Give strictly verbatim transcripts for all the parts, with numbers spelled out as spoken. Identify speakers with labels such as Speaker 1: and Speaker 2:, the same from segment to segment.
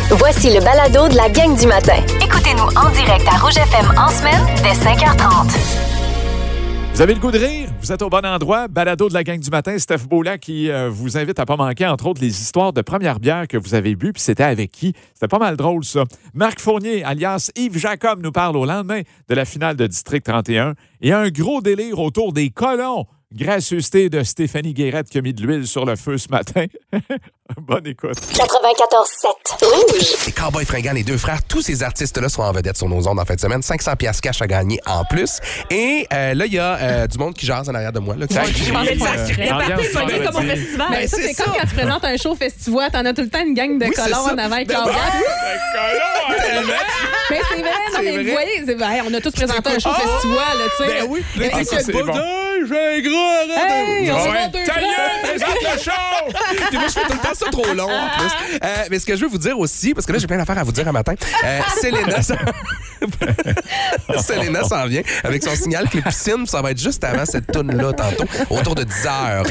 Speaker 1: Voici le balado de la gang du matin.
Speaker 2: Écoutez-nous en direct à Rouge F M en semaine dès cinq heures trente.
Speaker 3: Vous avez le goût de rire? Vous êtes au bon endroit. Balado de la gang du matin. Steph Beaulac qui euh, vous invite à ne pas manquer, entre autres, les histoires de première bière que vous avez bu. Puis c'était avec qui? C'était pas mal drôle, ça. Marc Fournier, alias Yves Jacob, nous parle au lendemain de la finale de District trente et un. Et un gros délire autour des colons. Gracieuseté de Stéphanie Guérette qui a mis de l'huile sur le feu ce matin. Bonne écoute.
Speaker 1: quatre-vingt-quatorze sept Rouge.
Speaker 4: Les Cowboys Fringants, les deux frères, tous ces artistes-là sont en vedette sur nos ondes en fin de semaine. cinq cents piastres cash à gagner en plus. Et euh, là, il y a euh, du monde qui jase en arrière de moi. Là, qui
Speaker 5: Ouais,
Speaker 4: qui-
Speaker 5: je pensais que ça
Speaker 4: euh,
Speaker 5: serait parti,
Speaker 3: ambiance
Speaker 5: c'est comme au
Speaker 3: vendredi.
Speaker 5: festival.
Speaker 6: Ben, ça,
Speaker 4: c'est
Speaker 6: c'est
Speaker 4: ça.
Speaker 6: comme quand tu présentes un show festival, t'en as tout le temps une gang de
Speaker 4: Oui, c'est
Speaker 6: colons
Speaker 4: ça.
Speaker 6: en avant avec
Speaker 4: Ben,
Speaker 6: leur
Speaker 4: ben,
Speaker 6: gang. Mais c'est vrai, non,
Speaker 4: C'est
Speaker 6: mais
Speaker 4: vrai.
Speaker 6: vous voyez, c'est vrai, on a tous présenté un show
Speaker 4: Oh!
Speaker 6: festival, là, tu sais.
Speaker 4: Ben oui. Là,
Speaker 6: Et
Speaker 4: t'es
Speaker 6: ça,
Speaker 4: comme,
Speaker 3: c'est
Speaker 4: pas
Speaker 3: bon.
Speaker 4: de- j'ai un gros arrête.
Speaker 6: Hey, on
Speaker 4: Ah
Speaker 6: se
Speaker 4: ouais.
Speaker 6: voit deux
Speaker 3: Ta
Speaker 6: frères.
Speaker 3: gueule, présente le show!
Speaker 4: Puis moi, je fais tout le temps ça trop long, en plus. Euh, mais ce que je veux vous dire aussi, parce que là, j'ai plein d'affaires à vous dire un matin. Euh, Selena, ça... Selena s'en vient avec son signal Clépicine. Ça va être juste avant cette toune-là, tantôt, autour de dix heures.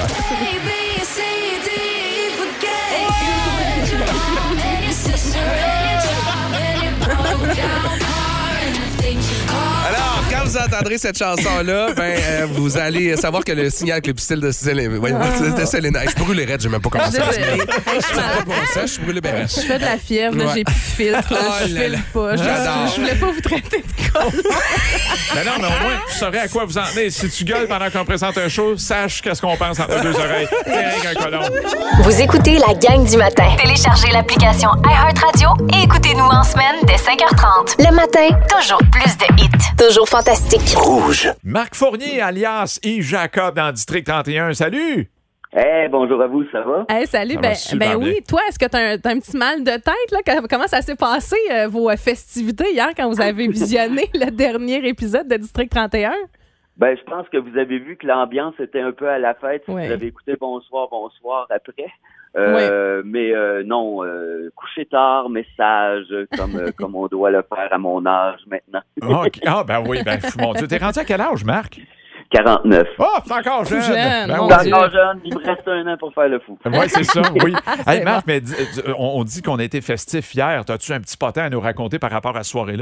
Speaker 4: Alors, quand vous entendrez cette chanson-là, ben, euh, vous allez savoir que le signal Clépicine de Selena... Voyons, de Selena. Hey, je brûle les raides, j'ai même pas commencé à
Speaker 6: Désolée.
Speaker 4: Je suis pas bon ça, je brûle ben
Speaker 6: Je fais de la fièvre, là,
Speaker 4: Ouais.
Speaker 6: j'ai plus de filtre, là,
Speaker 4: Oh
Speaker 6: je
Speaker 4: là
Speaker 6: file
Speaker 4: là.
Speaker 6: pas. Je,
Speaker 4: J'adore.
Speaker 6: je voulais pas vous traiter de con.
Speaker 3: Ben non, mais au moins, tu saurais à quoi vous en tenez. Si tu gueules pendant qu'on présente un show, sache qu'est-ce qu'on pense entre deux oreilles. Tiens, rien qu'un colon.
Speaker 1: Vous écoutez la gang du matin.
Speaker 2: Téléchargez l'application iHeartRadio et écoutez-nous en semaine dès cinq heures trente.
Speaker 1: Le matin,
Speaker 2: Toujours plus de hits.
Speaker 1: toujours fantastique.
Speaker 3: Marc Fournier, alias Yves Jacob, dans District trente et un. Salut!
Speaker 7: Hey, bonjour à vous, ça va?
Speaker 6: Hey, salut,
Speaker 3: Ça va
Speaker 6: ben,
Speaker 3: super
Speaker 6: ben
Speaker 3: bien.
Speaker 6: oui, toi, est-ce que t'as un, t'as un petit mal de tête, là? Que- Comment ça s'est passé, euh, vos euh, festivités hier, quand vous avez visionné le dernier épisode de District trente et un?
Speaker 7: Ben, je pense que vous avez vu que l'ambiance était un peu à la fête. Si
Speaker 6: Ouais.
Speaker 7: Vous avez écouté Bonsoir, Bonsoir après. Euh, Mais euh, non, euh, coucher tard, message, comme, euh, comme on doit le faire à mon âge maintenant.
Speaker 3: OK. Ah, ben oui, ben, mon Dieu. T'es rendu à quel âge, Marc?
Speaker 7: quarante-neuf.
Speaker 3: Oh, c'est encore jeune!
Speaker 6: jeune,
Speaker 3: Ben
Speaker 6: mon
Speaker 3: oui.
Speaker 7: Je suis
Speaker 6: Dieu.
Speaker 7: encore jeune, il me reste un an pour faire le fou.
Speaker 3: Oui, c'est ça, oui.
Speaker 6: C'est
Speaker 3: Hey, Marc, mais dis- dis- on, on dit qu'on a été festif hier. T'as-tu un petit potin à nous raconter par rapport à ce soirée-là?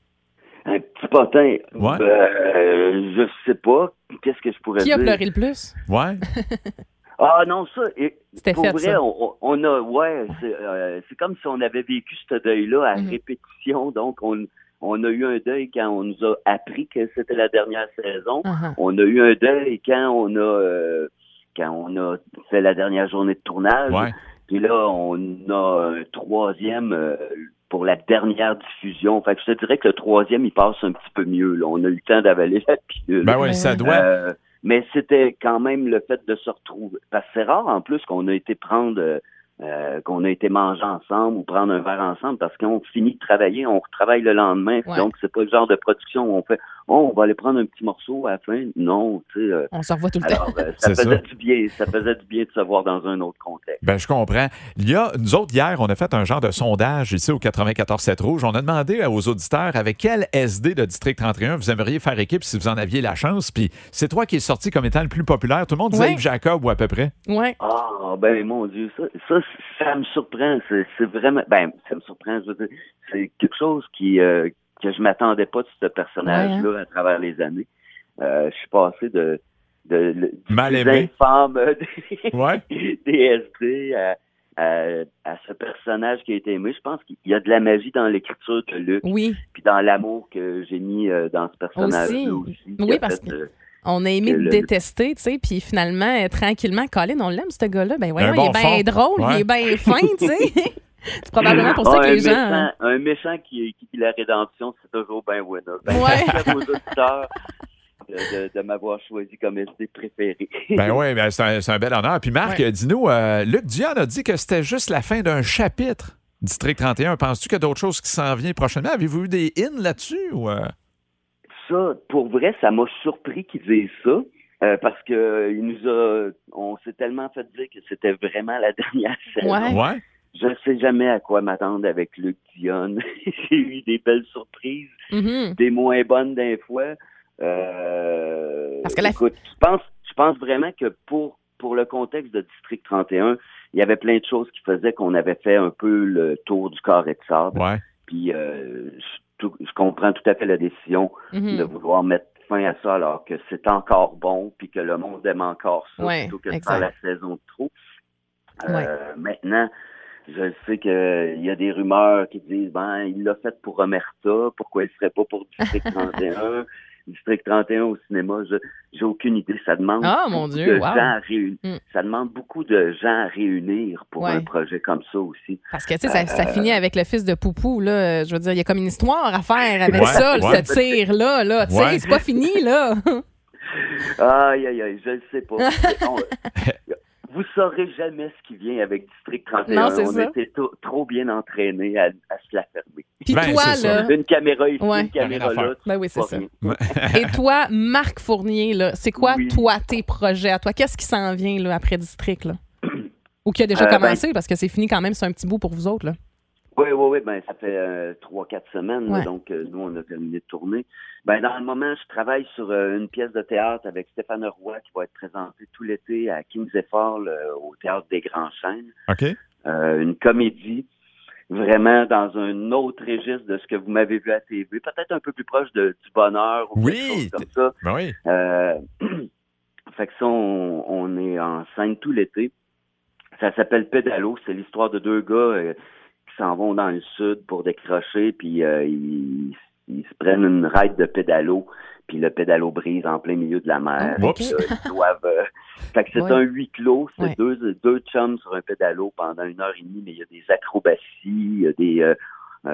Speaker 7: Un petit potin.
Speaker 3: Ouais.
Speaker 7: Ben, euh, je sais pas. Qu'est-ce que je pourrais
Speaker 6: Qui a
Speaker 7: dire?
Speaker 6: pleuré le plus?
Speaker 3: Ouais.
Speaker 7: Ah non, ça, et,
Speaker 6: C'était
Speaker 7: pour
Speaker 6: fait,
Speaker 7: vrai,
Speaker 6: ça.
Speaker 7: on, on a, ouais, c'est, euh, c'est comme si on avait vécu ce deuil-là à
Speaker 6: Mhm.
Speaker 7: répétition. Donc, on, on a eu un deuil quand on nous a appris que c'était la dernière saison.
Speaker 6: Uh-huh.
Speaker 7: On a eu un deuil quand on a, euh, quand on a fait la dernière journée de tournage.
Speaker 3: Ouais.
Speaker 7: Puis là, on a un troisième euh, pour la dernière diffusion. Fait que je te dirais que le troisième, il passe un petit peu mieux. Là. On a eu le temps d'avaler la pilule.
Speaker 3: Ben oui, ça doit.
Speaker 7: Euh, mais c'était quand même le fait de se retrouver. Parce que c'est rare en plus qu'on a été prendre, euh, euh, qu'on a été manger ensemble ou prendre un verre ensemble parce qu'on finit de travailler, on retravaille le lendemain.
Speaker 6: Ouais.
Speaker 7: Donc c'est pas le genre de production où on fait, oh, on va aller prendre un petit morceau à la fin. Non, tu sais. euh,
Speaker 6: On se revoit tout le temps.
Speaker 7: alors, euh, ça
Speaker 3: C'est
Speaker 7: faisait
Speaker 3: ça.
Speaker 7: du bien, ça faisait du bien de se voir dans un autre contexte.
Speaker 3: Ben, je comprends. Il y a, nous autres, hier, on a fait un genre de sondage ici au quatre-vingt-quatorze sept Rouge. On a demandé aux auditeurs avec quel S D de District trente et un vous aimeriez faire équipe si vous en aviez la chance. Puis c'est toi qui es sorti comme étant le plus populaire. Tout le monde disait
Speaker 6: Ouais.
Speaker 3: Yves Jacob ou à peu près.
Speaker 6: Ouais.
Speaker 7: Ah, ben mon Dieu, ça, ça, ça me surprend. C'est, c'est vraiment, ben, ça me surprend. Je veux dire, c'est quelque chose qui euh, que je m'attendais pas de ce personnage-là
Speaker 6: Ouais,
Speaker 7: à travers les années. Euh, je suis passé de de, de du
Speaker 3: Mal
Speaker 7: plus
Speaker 3: aimé.
Speaker 7: infâme des,
Speaker 3: Ouais.
Speaker 7: des S D à, à, à ce personnage qui a été aimé. Je pense qu'il y a de la magie dans l'écriture de Luc,
Speaker 6: Oui.
Speaker 7: puis dans l'amour que j'ai mis euh, dans ce personnage-là
Speaker 6: Aussi.
Speaker 7: aussi. qui
Speaker 6: Oui,
Speaker 7: a
Speaker 6: parce
Speaker 7: fait,
Speaker 6: que-
Speaker 7: euh,
Speaker 6: On a aimé
Speaker 7: Que
Speaker 6: le
Speaker 7: le-
Speaker 6: détester, tu sais, puis finalement, euh, tranquillement, Colin, on l'aime, ce gars-là. Ben voyons,
Speaker 3: Un
Speaker 6: il
Speaker 3: bon
Speaker 6: est bien
Speaker 3: fond.
Speaker 6: drôle,
Speaker 3: Ouais.
Speaker 6: il est bien fin, tu sais. C'est probablement pour ça
Speaker 7: Ah,
Speaker 6: que
Speaker 7: un
Speaker 6: les gens...
Speaker 7: méchant, un méchant qui, qui dit la rédemption, c'est toujours bien winner. Ben,
Speaker 6: Ouais.
Speaker 7: merci à vos auditeurs de, de, de m'avoir choisi comme S D préféré.
Speaker 3: Ben oui, ben c'est un, c'est un bel honneur. Puis Marc,
Speaker 6: Ouais.
Speaker 3: dis-nous, euh, Luc Dion a dit que c'était juste la fin d'un chapitre District trente et un. Penses-tu qu'il y a d'autres choses qui s'en viennent prochainement? Avez-vous eu des in là-dessus? Ou euh?
Speaker 7: Ça, pour vrai, ça m'a surpris qu'ils disent ça. euh, parce que euh, il nous a, on s'est tellement fait dire que c'était vraiment la dernière saison.
Speaker 6: Ouais.
Speaker 3: Ouais.
Speaker 7: Je ne sais jamais à quoi m'attendre avec Luc Dion. J'ai eu des belles surprises,
Speaker 6: Mhm.
Speaker 7: des moins bonnes d'un fois. Euh,
Speaker 6: Parce que la-
Speaker 7: écoute, je pense, je pense vraiment que pour pour le contexte de District trente et un, il y avait plein de choses qui faisaient qu'on avait fait un peu le tour du carré de sable.
Speaker 3: Ouais.
Speaker 7: Puis euh, je, tout, je comprends tout à fait la décision
Speaker 6: Mm-hmm.
Speaker 7: de vouloir mettre fin à ça alors que c'est encore bon puis que le monde aime encore ça
Speaker 6: Ouais,
Speaker 7: plutôt que de
Speaker 6: exact.
Speaker 7: faire la saison de trop. Euh,
Speaker 6: Ouais.
Speaker 7: Maintenant, je sais qu'il y a des rumeurs qui disent ben il l'a fait pour Omerta, pourquoi il ne serait pas pour District trente et un? District trente et un au cinéma, je j'ai aucune idée. Ça demande
Speaker 6: Ah, mon
Speaker 7: beaucoup
Speaker 6: Dieu,
Speaker 7: de
Speaker 6: wow.
Speaker 7: gens à réunir.
Speaker 6: Mm.
Speaker 7: Ça demande beaucoup de gens à réunir pour
Speaker 6: Ouais.
Speaker 7: un projet comme ça aussi.
Speaker 6: Parce que, tu sais, ça, ça finit avec le fils de Poupou, là. Je veux dire, il y a comme une histoire à faire avec
Speaker 3: Ouais,
Speaker 6: ça,
Speaker 3: ouais.
Speaker 6: ce tir-là, là. Tu sais,
Speaker 3: Ouais.
Speaker 6: c'est pas fini, là.
Speaker 7: Aïe, aïe, aïe, je ne sais pas. On- vous saurez jamais ce qui vient avec District trente et un.
Speaker 6: Non, c'est
Speaker 7: On
Speaker 6: ça.
Speaker 7: était to- trop bien entraînés à, à se la fermer.
Speaker 6: Puis
Speaker 3: Ben,
Speaker 6: toi,
Speaker 3: c'est ça.
Speaker 6: là.
Speaker 7: Une caméra ici,
Speaker 6: Ouais.
Speaker 7: une caméra
Speaker 3: Rien à
Speaker 7: là.
Speaker 6: Ben oui, c'est
Speaker 7: pas
Speaker 6: ça.
Speaker 7: rien.
Speaker 6: Et toi, Marc Fournier, là, c'est quoi,
Speaker 7: Oui.
Speaker 6: toi, tes projets à toi? Qu'est-ce qui s'en vient, là, après District, là? Ou qui a déjà
Speaker 7: Euh, ben-
Speaker 6: commencé, parce que c'est fini quand même, c'est un petit bout pour vous autres, là.
Speaker 7: Oui, oui, oui. Ben, ça fait euh, trois, quatre semaines. là,
Speaker 6: Ouais.
Speaker 7: donc, euh, nous, on a terminé de tourner. Ben, dans le moment, je travaille sur euh, une pièce de théâtre avec Stéphane Roy qui va être présentée tout l'été à Kings Effort, le- au Théâtre des Grands Chênes.
Speaker 3: OK.
Speaker 7: Euh, une comédie, vraiment dans un autre registre de ce que vous m'avez vu à T V. Peut-être un peu plus proche de, du bonheur ou
Speaker 3: Oui,
Speaker 7: quelque chose comme ça.
Speaker 3: Ben oui.
Speaker 7: Euh, fait que ça, on, on est en scène tout l'été. Ça s'appelle Pédalo. C'est l'histoire de deux gars euh, qui s'en vont dans le sud pour décrocher, puis euh, ils, ils se prennent une ride de pédalo, puis le pédalo brise en plein milieu de la mer.
Speaker 3: Oh, oups.
Speaker 7: Puis, euh, ils doivent, euh, fait que c'est
Speaker 6: Ouais.
Speaker 7: un huis clos. C'est
Speaker 6: Ouais.
Speaker 7: deux, deux chums sur un pédalo pendant une heure et demie, mais il y a des acrobaties, il y a des... Euh,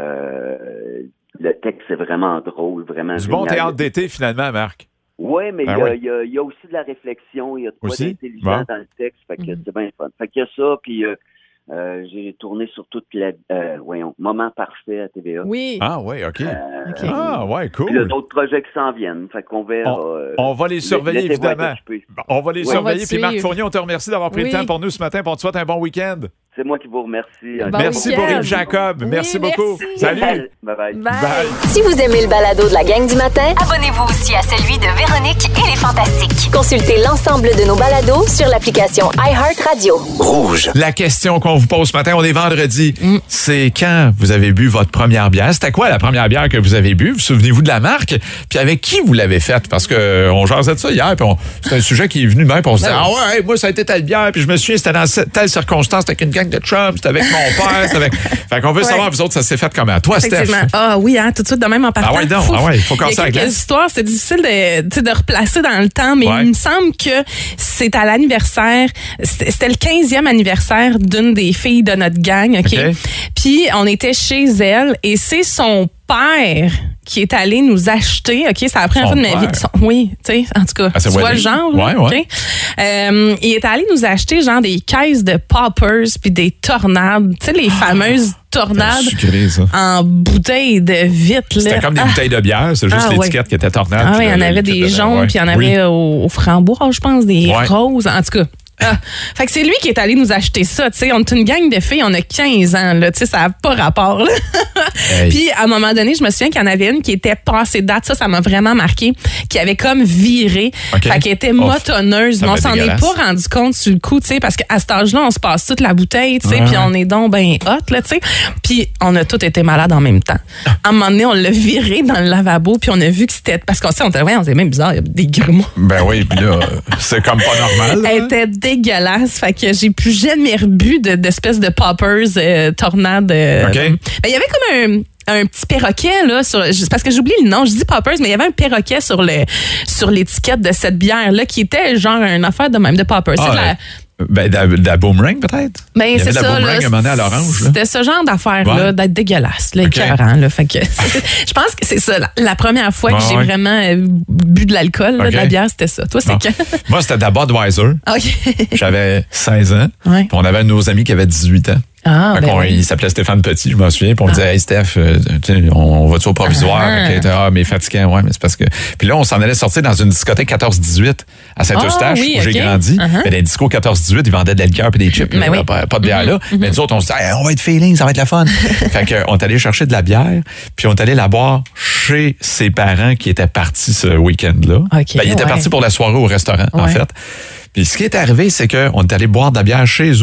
Speaker 7: euh, le texte, c'est vraiment drôle, vraiment
Speaker 3: Du bon
Speaker 7: génial.
Speaker 3: théâtre d'été, finalement, Marc.
Speaker 7: Oui, mais il
Speaker 3: Ben
Speaker 7: y, a-
Speaker 3: oui.
Speaker 7: il y, a- il y a aussi de la réflexion, il y a de quoi
Speaker 3: Aussi?
Speaker 7: d'intelligent
Speaker 3: Bon.
Speaker 7: dans le texte, fait que
Speaker 6: Mhm.
Speaker 7: c'est bien fun. Fait qu'il y a ça, puis euh, euh, j'ai tourné sur toute la... Euh, voyons, Moment parfait à T V A.
Speaker 6: Oui.
Speaker 3: Ah, ouais, OK.
Speaker 7: Euh,
Speaker 6: OK.
Speaker 3: Ah, ouais,
Speaker 7: Puis il y a
Speaker 3: cool.
Speaker 7: d'autres projets qui s'en viennent, fait qu'on verra. euh,
Speaker 3: On va les surveiller,
Speaker 7: laissez-vous être
Speaker 3: évidemment.
Speaker 7: occupés.
Speaker 3: Bon, On va les
Speaker 7: Oui.
Speaker 6: On
Speaker 3: surveiller.
Speaker 6: va te
Speaker 3: Puis Marc
Speaker 6: suivre.
Speaker 3: Fournier, on te remercie d'avoir pris
Speaker 6: Oui.
Speaker 3: le temps pour nous ce matin. Pour te souhaite un bon week-end.
Speaker 7: C'est moi qui vous remercie.
Speaker 6: Bon
Speaker 3: Merci
Speaker 6: week-end.
Speaker 3: pour Yves Jacob.
Speaker 6: Oui,
Speaker 3: Merci beaucoup.
Speaker 6: merci.
Speaker 3: Salut.
Speaker 7: Bye-bye.
Speaker 6: Bye.
Speaker 3: Bye.
Speaker 1: Si vous aimez le balado de la gang du matin,
Speaker 2: Abonnez-vous aussi à celui de Véronique et les Fantastiques.
Speaker 1: consultez l'ensemble de nos balados sur l'application iHeartRadio.
Speaker 3: La question qu'on vous pose ce matin, on est vendredi.
Speaker 6: Mm.
Speaker 3: C'est quand vous avez bu votre première bière? C'était quoi la première bière que vous avez bu? Vous souvenez-vous de la marque? Puis avec qui vous l'avez faite? Parce que euh, on jasait de ça hier, puis on- c'est un sujet qui est venu de même, puis on se dit, ah ouais, hey, moi, ça a été telle bière, puis je me souviens, c'était dans cette- telle circonstance, c'était avec une gang de chums, c'était avec mon père, c'était avec... Fait qu'on veut savoir, vous autres, ça s'est fait comment? Toi, Steph?
Speaker 5: Effectivement. Ah oui, hein, tout de suite de même en partant.
Speaker 3: Ah ouais, donc,
Speaker 5: Fouf.
Speaker 3: ah ouais, il faut casser
Speaker 5: Il y a
Speaker 3: la
Speaker 5: quelques
Speaker 3: glace.
Speaker 5: histoires, c'est difficile de, tu sais, de replacer dans le temps, mais
Speaker 3: Ouais.
Speaker 5: il me semble que c'est à l'anniversaire, c'était c'était le quinzième anniversaire d'une des filles de notre gang, OK?
Speaker 3: OK.
Speaker 5: Puis on était chez elle et c'est son père qui est allé nous acheter, OK? C'est la première
Speaker 3: Son
Speaker 5: fois de ma
Speaker 3: père?
Speaker 5: vie. Son- oui, tu sais, en tout cas,
Speaker 3: Ah, c'est
Speaker 5: tu vois le
Speaker 3: wedding.
Speaker 5: genre, là,
Speaker 3: Ouais, ouais.
Speaker 5: OK? Euh, il est allé nous acheter genre des caisses de poppers puis des tornades, tu sais, les fameuses tornades
Speaker 3: Sucré, ça.
Speaker 5: en bouteille de vitre.
Speaker 3: C'était
Speaker 5: là.
Speaker 3: comme des
Speaker 5: Ah.
Speaker 3: bouteilles de bière, c'est juste
Speaker 5: Ah,
Speaker 3: l'étiquette qui était tornade.
Speaker 5: Ah
Speaker 3: puis
Speaker 5: oui, il y
Speaker 3: le-
Speaker 5: en
Speaker 3: le
Speaker 5: avait
Speaker 3: liquide
Speaker 5: des
Speaker 3: dedans,
Speaker 5: jaunes,
Speaker 3: ouais.
Speaker 5: puis il y en
Speaker 3: Oui.
Speaker 5: avait au, au framboise, je pense, des
Speaker 3: Ouais.
Speaker 5: roses, en tout cas. Ah. Fait que c'est lui qui est allé nous acheter ça, tu sais. On est une gang de filles, on a quinze ans, là, tu sais, ça n'a pas rapport, là.
Speaker 3: Hey.
Speaker 5: Puis à un moment donné, je me souviens qu'il y en avait une qui était passée de date, ça, ça m'a vraiment marqué, qui avait comme viré.
Speaker 3: OK.
Speaker 5: Fait qu'elle était
Speaker 3: Oh,
Speaker 5: motonneuse,
Speaker 3: ça
Speaker 5: mais on
Speaker 3: fait
Speaker 5: s'en est
Speaker 3: dégueulasse.
Speaker 5: pas rendu compte sur le coup, tu sais, parce qu'à cet âge-là, on se passe toute la bouteille, tu sais,
Speaker 3: Ouais.
Speaker 5: puis on est donc ben hot, là, tu sais. Puis on a tous été malades en même temps. À un moment donné, on l'a viré dans le lavabo, puis on a vu que c'était... Parce qu'on sait, on était, ouais, on était même bizarre, il y a des grumeaux.
Speaker 3: Ben oui, puis là, c'est comme pas normal. là.
Speaker 5: Elle était dégueulasse. Fait que j'ai plus jamais rebu de- d'espèces de poppers euh, tornades. euh,
Speaker 3: OK.
Speaker 5: ben, il y avait comme un, un petit perroquet, là, sur, je- parce que j'oublie le nom. Je dis poppers, mais il y avait un perroquet sur le sur l'étiquette de cette bière-là qui était genre une affaire de même de poppers. C'est
Speaker 3: Ah,
Speaker 5: de la-
Speaker 3: ouais. Ben, de la, de la boomerang, peut-être?
Speaker 5: Ben,
Speaker 3: Il y
Speaker 5: c'est
Speaker 3: avait de la
Speaker 5: ça.
Speaker 3: boomerang
Speaker 5: là,
Speaker 3: à un moment donné à l'orange. là.
Speaker 5: C'était ce genre d'affaire-là,
Speaker 3: Ouais.
Speaker 5: d'être dégueulasse, là,
Speaker 3: OK.
Speaker 5: écœurant, là. Fait que c'est- je pense que c'est ça. La, la première fois que
Speaker 3: Ouais,
Speaker 5: j'ai
Speaker 3: ouais.
Speaker 5: vraiment euh, bu de l'alcool, là,
Speaker 3: OK.
Speaker 5: de la bière, c'était ça. Toi, c'est
Speaker 3: Bon.
Speaker 5: quand?
Speaker 3: Moi, c'était de la Budweiser.
Speaker 5: OK.
Speaker 3: J'avais seize ans.
Speaker 5: Ouais.
Speaker 3: Puis on avait un de nos amis qui avait dix-huit ans.
Speaker 5: Ah,
Speaker 3: Fait
Speaker 5: ben
Speaker 3: qu'on-
Speaker 5: oui.
Speaker 3: Il s'appelait Stéphane Petit, je m'en souviens. Puis on disait, hey Steph, euh, tu sais, on, on va-tu au provisoire?
Speaker 5: Ah.
Speaker 3: Fait qu'il était, ah, mais fatiguant, ouais, mais c'est parce que. Puis là, on s'en allait sortir dans une discothèque quatorze dix-huit à Saint-Eustache,
Speaker 5: Ah, oui,
Speaker 3: où j'ai
Speaker 5: OK.
Speaker 3: grandi.
Speaker 5: Uh-huh.
Speaker 3: Mais dans les discos quatorze dix-huit, ils vendaient de la liqueur et des chips.
Speaker 5: Ben
Speaker 3: là,
Speaker 5: oui.
Speaker 3: pas, pas de bière là. Mais nous autres, on se dit, hey, on va être feeling, ça va être la fun. Fait qu'on est allé chercher de la bière, puis on est allé la boire chez ses parents qui étaient partis ce week-end-là.
Speaker 5: OK,
Speaker 3: Ben, ils étaient
Speaker 5: ouais.
Speaker 3: partis pour la soirée au restaurant, en
Speaker 5: Ouais.
Speaker 3: fait. Puis ce qui est arrivé, c'est qu'on est allé boire de la bière chez eux.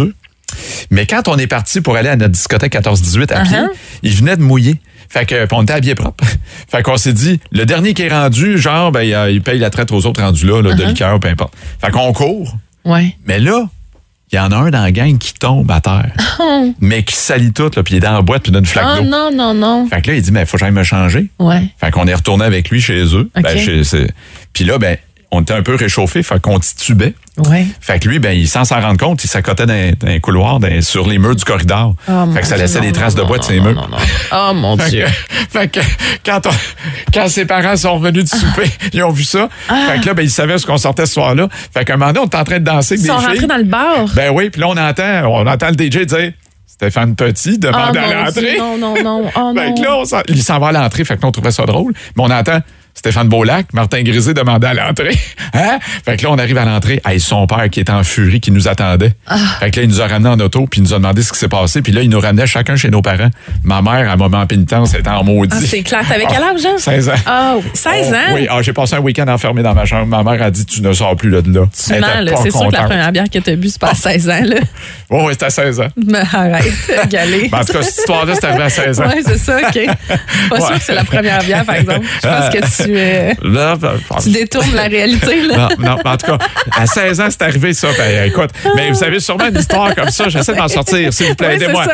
Speaker 3: Mais quand on est parti pour aller à notre discothèque quatorze dix-huit à
Speaker 5: Uh-huh.
Speaker 3: pied, il venait de mouiller. Fait que, puis on était habillés propres. Fait qu'on s'est dit, le dernier qui est rendu, genre, ben, il, il paye la traite aux autres rendus là, là
Speaker 5: Uh-huh.
Speaker 3: de liqueur, peu importe. Fait qu'on court.
Speaker 5: Ouais.
Speaker 3: Mais là, il y en a un dans la gang qui tombe à terre. Mais qui salit tout, là, puis il est dans la boîte, puis il donne une flaque
Speaker 5: Oh
Speaker 3: d'eau.
Speaker 5: non, non, non.
Speaker 3: Fait que là, il dit, mais il faut que j'aille me changer.
Speaker 5: Ouais.
Speaker 3: Fait qu'on est retourné avec lui chez eux.
Speaker 5: OK.
Speaker 3: Ben, chez- c'est- puis là, ben, on était un peu réchauffés, fait qu'on titubait.
Speaker 5: Ouais.
Speaker 3: Fait que lui, ben, il, sans s'en rendre compte, il s'accotait dans, dans un couloir, dans- sur les murs du corridor.
Speaker 5: Oh,
Speaker 3: fait que ça
Speaker 5: mon
Speaker 3: laissait
Speaker 5: Dieu,
Speaker 3: des
Speaker 5: non,
Speaker 3: traces
Speaker 5: non,
Speaker 3: de bois
Speaker 5: non,
Speaker 3: de ses
Speaker 5: non,
Speaker 3: murs.
Speaker 5: non, non. Oh mon
Speaker 3: Fait
Speaker 5: Dieu.
Speaker 3: que, fait que quand, on- quand ses parents sont revenus du souper, ils ont vu ça. Fait que là, ben, ils savaient ce qu'on sortait ce soir-là. Fait qu'à un moment donné, on était en train de danser avec
Speaker 5: Ils
Speaker 3: des
Speaker 5: sont
Speaker 3: filles.
Speaker 5: rentrés dans le bar.
Speaker 3: Ben oui, puis là, on entend, on entend le D J dire Stéphane Petit
Speaker 5: Oh
Speaker 3: demande à
Speaker 5: mon
Speaker 3: l'entrée.
Speaker 5: Dieu, non, non, non. Oh
Speaker 3: Fait
Speaker 5: non.
Speaker 3: que là, on s'en- il s'en va à l'entrée, fait que là, on trouvait ça drôle. Mais on entend Stéphane Beaulac, Martin Grisé demander à l'entrée. Hein? Fait que là, on arrive à l'entrée. Hey, son père qui était en furie, qui nous attendait.
Speaker 5: Ah.
Speaker 3: Fait que là, il nous a ramenés en auto, puis il nous a demandé ce qui s'est passé. Puis là, il nous ramenait chacun chez nos parents. Ma mère, à moment en pénitence, elle était en maudit.
Speaker 5: Ah, c'est clair. T'avais quel âge, Jean?
Speaker 3: seize ans.
Speaker 5: Ah, oui. seize
Speaker 3: Oh,
Speaker 5: ans?
Speaker 3: oui, ah, j'ai passé un week-end enfermé dans ma chambre. Ma mère a dit, tu ne sors plus là de là.
Speaker 5: Tu
Speaker 3: Elle
Speaker 5: mens,
Speaker 3: était
Speaker 5: là.
Speaker 3: pas
Speaker 5: C'est sûr que la
Speaker 3: contente.
Speaker 5: première bière que t'as bu, c'est pas à seize ans, là.
Speaker 3: Oui, oui, c'était à seize ans.
Speaker 5: Mais arrête, galé.
Speaker 3: Ben, en tout cas, cette histoire-là, c'est arrivé à seize ans.
Speaker 5: Ouais, c'est ça, OK. Pas sûr
Speaker 3: Ouais.
Speaker 5: que c'est la première bière, par exemple. Je pense que tu, euh,
Speaker 3: Là, ben,
Speaker 5: tu détournes la réalité, là.
Speaker 3: Non, non, en tout cas, à seize ans, c'est arrivé ça. Ben, écoute, mais vous savez sûrement une histoire comme ça. J'essaie de m'en sortir, s'il vous plaît,
Speaker 5: Ouais, c'est
Speaker 3: aidez-moi.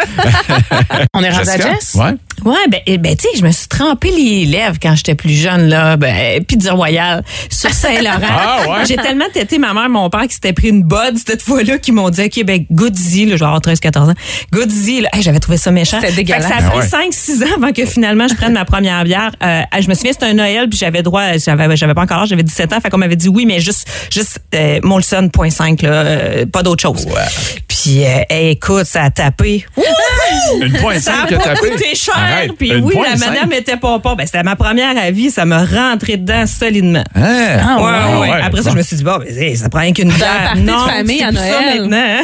Speaker 5: ça. On est rendu à
Speaker 3: Jessica?
Speaker 5: Jess?
Speaker 3: Ouais.
Speaker 8: Ouais, ben, eh ben tu sais, je me suis trempé les lèvres quand j'étais plus jeune, là. Ben, Pizza Royale, sur Saint-Laurent.
Speaker 3: Ah, ouais?
Speaker 8: J'ai tellement tété ma mère, mon père qui s'était pris une bod cette fois-là, qui m'ont dit, OK, ben, goody, là, genre treize quatorze ans. Goody, là. Hey, j'avais trouvé ça méchant.
Speaker 5: C'était dégueulasse.
Speaker 8: Fait que ça a
Speaker 3: Ah
Speaker 8: pris
Speaker 3: ouais.
Speaker 8: cinq six ans avant que finalement je prenne ma première bière. Euh, je me souviens, c'était un Noël, puis j'avais droit, j'avais, j'avais pas encore l'âge, j'avais dix-sept ans. Fait qu'on m'avait dit oui, mais juste, juste, euh, Molson point cinq, là, euh, pas d'autre chose. Puis, euh, hey, écoute, ça a tapé.
Speaker 3: Une point
Speaker 8: Ça
Speaker 3: cinq
Speaker 8: a
Speaker 3: qui a
Speaker 8: pas
Speaker 3: tapé.
Speaker 8: coûté cher.
Speaker 3: Arrête,
Speaker 8: Puis
Speaker 3: une
Speaker 8: oui,
Speaker 3: point
Speaker 8: la
Speaker 3: cinq?
Speaker 8: madame était pas pas. Ben, c'était ma première à vie. Ça m'a rentré dedans solidement.
Speaker 3: Hein?
Speaker 5: Ah,
Speaker 8: Ouais,
Speaker 5: ouais.
Speaker 8: ouais, ouais.
Speaker 3: ouais.
Speaker 8: Après ça,
Speaker 3: Bon.
Speaker 8: je me suis dit, bon, ben, hey, ça prend rien qu'une bière.
Speaker 5: party de
Speaker 8: Non,
Speaker 5: famille
Speaker 8: c'est
Speaker 5: à
Speaker 8: plus ça
Speaker 5: Noël.
Speaker 8: maintenant.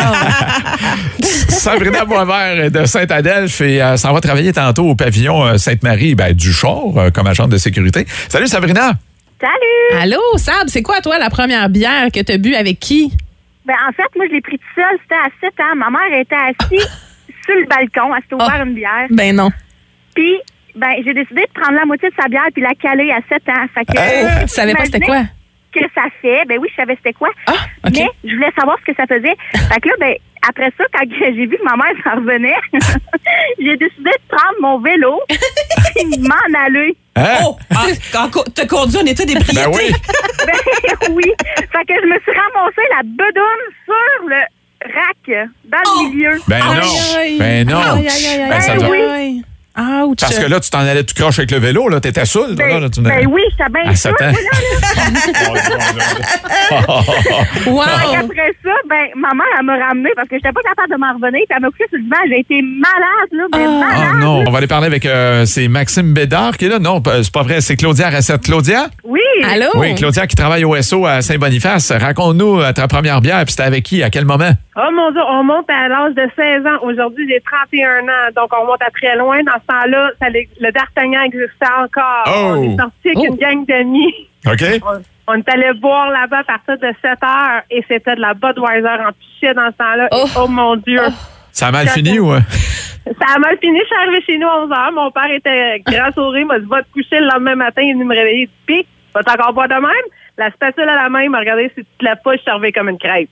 Speaker 5: Wow.
Speaker 3: Sabrina Boisvert de Saint-Adelphe et euh, s'en va travailler tantôt au pavillon euh, Sainte-Marie ben, du Char euh, comme agente de sécurité. Salut Sabrina!
Speaker 6: Salut!
Speaker 5: Allô, Sab, c'est quoi, toi, la première bière que t'as bu avec qui?
Speaker 6: Ben, en fait, moi, je l'ai pris toute seule. C'était à sept ans. Ma mère était assise sur le balcon. Elle s'était ouvert
Speaker 5: Oh.
Speaker 6: une bière.
Speaker 5: Ben non.
Speaker 6: Puis, ben, j'ai décidé de prendre la moitié de sa bière puis la caler à sept ans. Fait que,
Speaker 5: Oh, tu savais pas c'était quoi?
Speaker 6: que ça fait. Ben oui, je savais c'était quoi.
Speaker 5: Ah, OK.
Speaker 6: Mais je voulais savoir ce que ça faisait. Fait que là, ben, après ça, quand j'ai vu que ma mère s'en revenait, j'ai décidé de prendre mon vélo et m'en aller.
Speaker 3: Hein?
Speaker 8: Oh, ah, quand co- t'as conduit en état d'ébriété.
Speaker 3: Ben oui!
Speaker 6: Ben oui. Fait que je me suis ramassée la bedoune sur le rack, dans le milieu.
Speaker 3: Ben
Speaker 5: Aïe,
Speaker 3: non!
Speaker 5: aïe.
Speaker 3: Ben non!
Speaker 5: Aïe, aïe, aïe,
Speaker 3: Ben, ça
Speaker 5: aïe,
Speaker 3: doit-
Speaker 5: aïe. Ouch.
Speaker 3: Parce que là, tu t'en allais tout croche avec le vélo, là. T'étais saoul, toi,
Speaker 6: Ben,
Speaker 3: là. Tu
Speaker 6: ben oui, j'étais bien
Speaker 3: À
Speaker 6: sûre,
Speaker 3: sept ans.
Speaker 6: moi, là.
Speaker 5: Wow.
Speaker 6: Fait qu'après ça, ben, ma mère, elle m'a ramenée parce que j'étais pas capable de m'en revenir. Puis elle m'a couché sur le divan. J'ai été malade, là. Mais
Speaker 3: Oh
Speaker 6: malade.
Speaker 3: non! On va aller parler avec euh, c'est Maxime Bédard qui est là. Non, p- c'est pas vrai, c'est Claudia Racette. Claudia?
Speaker 6: Oui.
Speaker 5: Allô?
Speaker 3: Oui, Claudia qui travaille au S O à Saint-Boniface. Raconte-nous euh, ta première bière, puis c'était avec qui, à quel moment?
Speaker 9: Oh mon Dieu, on monte à l'âge de seize ans. Aujourd'hui, j'ai trente et un ans. Donc, on monte à très loin. Dans ce temps-là, ça, le D'Artagnan existait encore.
Speaker 3: Oh!
Speaker 9: On est sorti avec
Speaker 5: Oh.
Speaker 9: une gang d'amis.
Speaker 3: OK?
Speaker 9: On, on est allé boire là-bas à partir de sept heures et c'était de la Budweiser en pichet dans ce temps-là.
Speaker 5: Oh.
Speaker 9: Et oh mon Dieu.
Speaker 3: Ça a mal fini ou? euh?
Speaker 9: Ça a mal fini. Je suis arrivée chez nous à onze heures. Mon père était grand sourire. M'a dit, va te coucher le lendemain matin. Il est venu me réveiller. Il dit, Pis, va t'encore boire de même? La spatule à la main, il m'a regardé. Si tu te lèves pas, je suis arrivée comme une crêpe.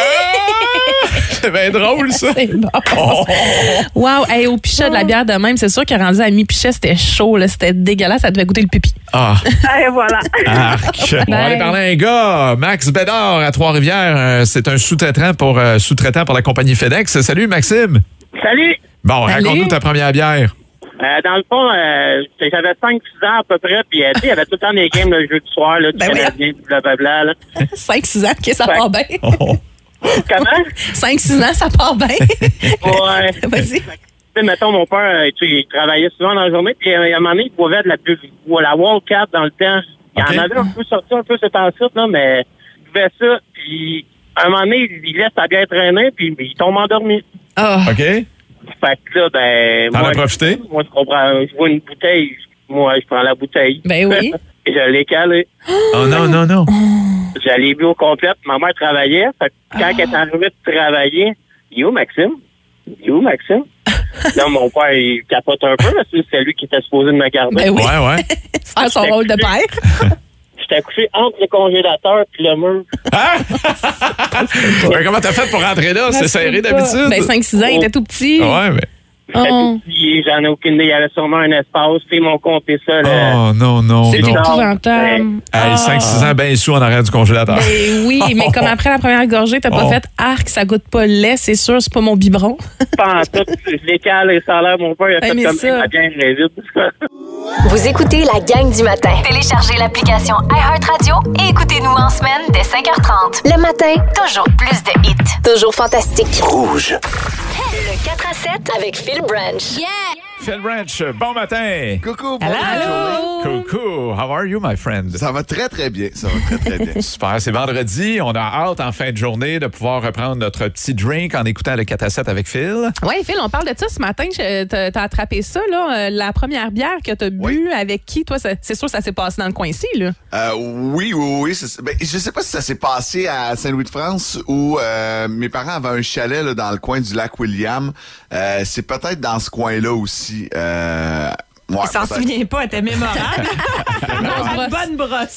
Speaker 3: C'est bien drôle, ça.
Speaker 5: C'est bon.
Speaker 3: Oh.
Speaker 5: Wow. Hey, au pichet de la bière de même, c'est sûr qu'à rendu à mi-pichet, c'était chaud, là. C'était dégueulasse. Ça devait goûter le pipi.
Speaker 3: Ah,
Speaker 9: Et voilà.
Speaker 3: arc. On va
Speaker 5: Bye.
Speaker 3: aller parler à un gars, Max Bédard, à Trois-Rivières. Euh, C'est un sous-traitant pour, euh, sous-traitant pour la compagnie FedEx. Salut, Maxime.
Speaker 10: Salut!
Speaker 3: Bon,
Speaker 5: Salut.
Speaker 3: raconte-nous ta première bière.
Speaker 10: Euh, dans le fond, euh, j'avais cinq six ans à peu près, puis euh, tu sais, il y avait tout le temps des games le jeu du soir, là, du
Speaker 5: Ben oui.
Speaker 10: Canadien, blablabla. Là.
Speaker 5: cinq six ans, OK, ça
Speaker 10: Ouais.
Speaker 5: part bien.
Speaker 3: Oh.
Speaker 10: Comment?
Speaker 5: cinq six ans, ça part bien.
Speaker 10: Ouais.
Speaker 5: Vas-y.
Speaker 10: Tu sais, mettons, mon père, euh, tu sais, il travaillait souvent dans la journée, puis euh, à un moment donné, il boivait de la, bu- la Wildcat dans le temps. Il
Speaker 3: OK.
Speaker 10: en avait un peu sorti un peu cet ensuite, là, mais il buvait ça, puis à un moment donné, il laisse sa bière traîner, puis il tombe endormi.
Speaker 5: Ah.
Speaker 3: OK?
Speaker 10: Fait que là, ben...
Speaker 3: T'en
Speaker 10: moi,
Speaker 3: as profité?
Speaker 10: Moi, je comprends. Je vois une bouteille. Moi, je prends la bouteille.
Speaker 5: Ben oui.
Speaker 10: Et je l'ai calée.
Speaker 3: Oh non, non, non.
Speaker 10: Je l'ai bu au complet. Ma mère travaillait. Fait que quand elle est arrivée de travailler, You, Maxime? You, Maxime? Là, mon père, il capote un peu, parce que c'est lui qui était supposé de me garder.
Speaker 5: Ben oui.
Speaker 3: Ouais, ouais.
Speaker 5: Faire son rôle de père.
Speaker 10: J'étais couché entre le congélateur et le mur.
Speaker 3: Hein? Ben, comment t'as fait pour rentrer là? C'est serré d'habitude?
Speaker 5: Ben, cinq six ans, il était tout petit.
Speaker 3: Ouais, mais.
Speaker 5: Oh.
Speaker 10: J'en ai aucune idée. Il y avait sûrement un espace. Ils m'ont compté ça. Là.
Speaker 3: Oh, non, non,
Speaker 5: C'est
Speaker 3: non.
Speaker 5: épouvantable.
Speaker 3: Hey, cinq six ans, ben sous en arrière du congélateur.
Speaker 5: Ben oui, mais comme après la première gorgée, t'as pas
Speaker 3: Oh.
Speaker 5: fait arc, ça goûte pas le lait, c'est sûr, c'est pas mon biberon.
Speaker 10: Pas en tout. Je décale et ça a l'air, mon père, il a
Speaker 5: Hey,
Speaker 10: fait
Speaker 5: mais
Speaker 10: comme
Speaker 5: ça-
Speaker 10: ça. Bien très vite.
Speaker 1: Vous écoutez la gang du matin.
Speaker 2: Téléchargez l'application iHeartRadio et écoutez-nous en semaine dès cinq heures trente.
Speaker 1: Le matin,
Speaker 2: Toujours plus de hits.
Speaker 1: toujours fantastique.
Speaker 11: Rouge.
Speaker 1: Le quatre à sept avec Phil Branch.
Speaker 3: Phil Branch, bon matin.
Speaker 11: Coucou, bonne
Speaker 5: Hello.
Speaker 11: journée.
Speaker 3: Coucou, how are you, my friend?
Speaker 11: Ça va très, très bien. Ça va très, très bien.
Speaker 3: Super, c'est vendredi. On a hâte en fin de journée de pouvoir reprendre notre petit drink en écoutant le quatre à sept avec Phil.
Speaker 5: Oui, Phil, on parle de ça ce matin. Je- T'as t'as attrapé ça, là. euh, La première bière que t'as bu,
Speaker 11: Oui.
Speaker 5: avec qui? Toi, ça- c'est sûr que ça s'est passé dans le coin ici, là.
Speaker 11: Euh, oui, oui, oui. c'est- Ben, je sais pas si ça s'est passé à Saint-Louis-de-France ou euh, mes parents avaient un chalet là, dans le coin du lac William. Euh, c'est peut-être dans ce coin-là aussi. Euh, ouais,
Speaker 8: Il s'en
Speaker 11: peut-être.
Speaker 8: souvient pas, elle était mémorable. Une bonne brosse.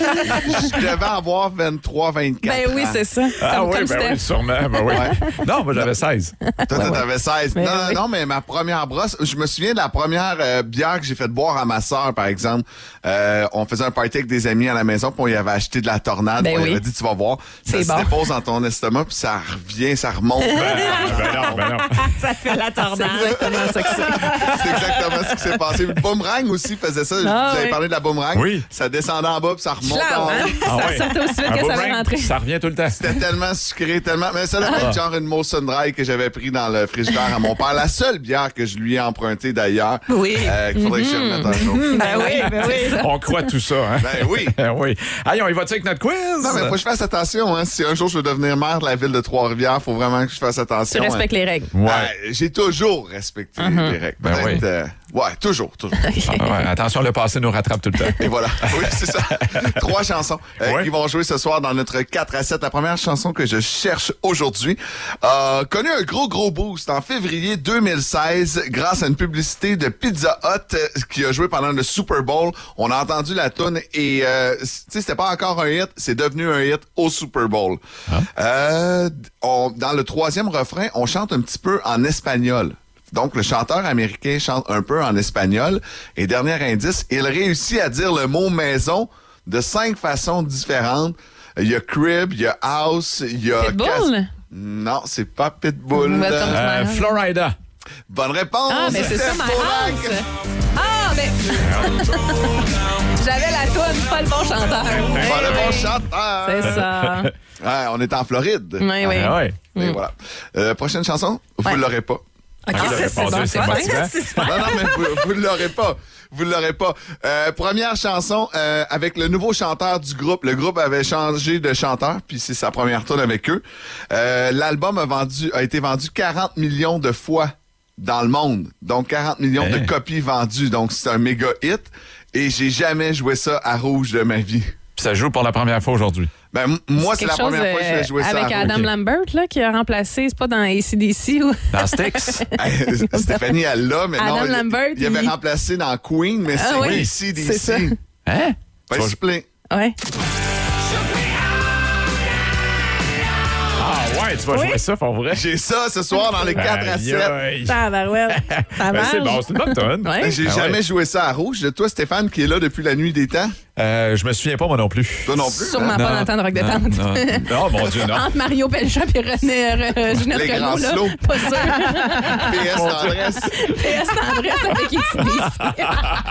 Speaker 11: Je devais avoir vingt-trois, vingt-quatre
Speaker 5: Ben oui,
Speaker 11: ans.
Speaker 5: c'est ça.
Speaker 3: Ah
Speaker 5: Comme-
Speaker 3: oui,
Speaker 5: comme
Speaker 3: ben
Speaker 5: Steph.
Speaker 3: oui, sûrement. Ben oui. Non, moi j'avais seize.
Speaker 11: Toi,
Speaker 5: Ouais,
Speaker 11: t'avais seize.
Speaker 5: Mais
Speaker 11: non,
Speaker 5: oui.
Speaker 11: non, mais ma première brosse, je me souviens de la première euh, bière que j'ai fait boire à ma sœur, par exemple. Euh, on faisait un party avec des amis à la maison, puis on y avait acheté de la tornade.
Speaker 5: Ben
Speaker 11: on
Speaker 5: oui.
Speaker 11: lui avait dit, tu vas voir, ça
Speaker 5: C'est
Speaker 11: se
Speaker 5: bon.
Speaker 11: dépose dans ton estomac, puis ça revient, ça remonte.
Speaker 3: Ben non, ben non.
Speaker 8: Ça fait la
Speaker 5: C'est
Speaker 8: tornade.
Speaker 5: exactement ça que c'est.
Speaker 11: C'est exactement ce qui s'est passé. Le boomerang aussi faisait ça.
Speaker 5: Ah,
Speaker 11: Vous avez
Speaker 5: oui.
Speaker 11: parlé de la boomerang.
Speaker 3: Oui.
Speaker 11: Ça descendait en bas, puis ça remonte
Speaker 5: Flau,
Speaker 11: en haut.
Speaker 5: hein?
Speaker 3: Ah
Speaker 5: Ça
Speaker 3: ouais.
Speaker 5: sortait aussi vite
Speaker 3: Un
Speaker 5: que ça
Speaker 3: boomerang,
Speaker 5: allait rentrer.
Speaker 3: Ça revient tout le temps.
Speaker 11: C'était tellement sucré, tellement. Mais ça devait
Speaker 3: Ah.
Speaker 11: être genre une Molson Dry que j'avais pris dans le frigidaire à mon père. La seule bière que je lui ai empruntée d'ailleurs.
Speaker 8: Oui.
Speaker 11: Euh, qu'il faudrait que je remette un jour.
Speaker 8: Ben oui, ben oui.
Speaker 3: On croit tout ça, hein?
Speaker 11: Ben oui.
Speaker 3: Ben oui. Allez, on y va-tu avec notre quiz?
Speaker 11: Non, mais faut que je fasse attention. Hein. Si un jour je veux devenir maire de la ville de Trois-Rivières, faut vraiment que je fasse
Speaker 5: Tu
Speaker 11: attention.
Speaker 5: respectes les règles.
Speaker 3: Ouais.
Speaker 11: Euh, j'ai toujours respecté les règles.
Speaker 3: Ben
Speaker 11: Peut-être,
Speaker 3: oui.
Speaker 11: euh, ouais, toujours, toujours.
Speaker 3: Ah, ouais, attention, le passé nous rattrape tout le temps.
Speaker 11: Et voilà. Oui, c'est ça. Trois chansons euh,
Speaker 3: Ouais.
Speaker 11: qui vont jouer ce soir dans notre quatre à sept. La première chanson que je cherche aujourd'hui a connu un gros, gros boost en février deux mille seize grâce à une publicité de Pizza Hut euh, qui a joué pendant le Super Bowl. On a entendu la tune et euh, tu sais, c'était pas encore un hit, c'est devenu un hit au Super Bowl. Euh, on- dans le troisième refrain, on chante un petit peu en espagnol. Donc, le chanteur américain chante un peu en espagnol. Et dernier indice, il réussit à dire le mot maison de cinq façons différentes. Il y a crib, il y a house, il y a...
Speaker 5: Pitbull?
Speaker 11: cas- Non, c'est pas Pitbull.
Speaker 5: On va tomber
Speaker 3: Euh, Florida.
Speaker 11: Bonne réponse!
Speaker 5: Ah, mais c'est ça,
Speaker 11: Steph
Speaker 5: ma
Speaker 11: Pollack.
Speaker 5: house. Ah, mais. J'avais la toune, pas le bon chanteur.
Speaker 11: Pas le bon
Speaker 5: Oui,
Speaker 11: chanteur.
Speaker 5: c'est ça.
Speaker 11: Ouais, on est en Floride.
Speaker 5: Oui, oui.
Speaker 3: Ah ouais.
Speaker 11: Et voilà. Euh, prochaine chanson, vous
Speaker 5: Ouais.
Speaker 11: ne l'aurez pas.
Speaker 8: OK,
Speaker 3: Ah,
Speaker 8: ça,
Speaker 3: c'est
Speaker 8: c'est
Speaker 3: bon,
Speaker 8: bon.
Speaker 3: c'est
Speaker 8: C'est
Speaker 3: bon.
Speaker 8: bon. C'est super.
Speaker 11: Non, non, mais vous ne l'aurez pas. Vous ne l'aurez pas. Euh, première chanson euh, avec le nouveau chanteur du groupe. Le groupe avait changé de chanteur, puis c'est sa première tourne avec eux. Euh, l'album a vendu, a été vendu quarante millions de fois dans le monde. Donc quarante millions
Speaker 3: Hein?
Speaker 11: de copies vendues. Donc c'est un méga hit. Et j'ai jamais joué ça à rouge de ma vie.
Speaker 3: Puis ça joue pour la première fois aujourd'hui.
Speaker 11: Ben, m- moi, c'est
Speaker 5: Quelque
Speaker 11: la
Speaker 5: chose,
Speaker 11: première fois que je vais
Speaker 5: euh,
Speaker 11: jouer ça
Speaker 5: avec
Speaker 11: à rouge.
Speaker 5: Adam Lambert, là, qui a remplacé, c'est pas dans A C D C ou.
Speaker 3: Dans Styx.
Speaker 11: Hey, Stéphanie, elle l'a, mais non.
Speaker 5: Adam
Speaker 11: il-
Speaker 5: Lambert,
Speaker 11: il avait
Speaker 5: il-
Speaker 11: remplacé dans Queen, mais
Speaker 5: Ah
Speaker 11: c'est
Speaker 5: oui,
Speaker 11: ici,
Speaker 5: c'est ça.
Speaker 11: d'ici.
Speaker 3: Hein?
Speaker 11: Ben, s'il te plaît.
Speaker 5: Ouais.
Speaker 3: Ah ouais, tu vas jouer ça pour vrai?
Speaker 11: J'ai ça ce soir dans les quatre à
Speaker 3: Aïe,
Speaker 11: sept.
Speaker 3: aïe.
Speaker 5: Tabarouette. Ça
Speaker 3: Ben,
Speaker 5: marche.
Speaker 3: c'est bon, c'est une bonne tonne.
Speaker 5: Ouais.
Speaker 11: J'ai
Speaker 3: Ah
Speaker 11: jamais
Speaker 3: ouais.
Speaker 11: joué ça à rouge. Toi, Stéphane, qui est là depuis la nuit des temps.
Speaker 3: Euh, je me souviens pas, moi non plus.
Speaker 11: Toi non plus.
Speaker 5: Sûrement
Speaker 11: hein?
Speaker 5: pas dans le temps de Rock
Speaker 3: Non,
Speaker 5: Détente.
Speaker 3: non. Oh mon Dieu, non.
Speaker 5: Entre Mario Pelcha et René, euh, Ginette
Speaker 11: Les
Speaker 5: Renaud,
Speaker 11: grands
Speaker 5: là.
Speaker 11: slows.
Speaker 5: Pas sûr.
Speaker 11: P S Tendresse.
Speaker 5: P S Tendresse avec A C D C.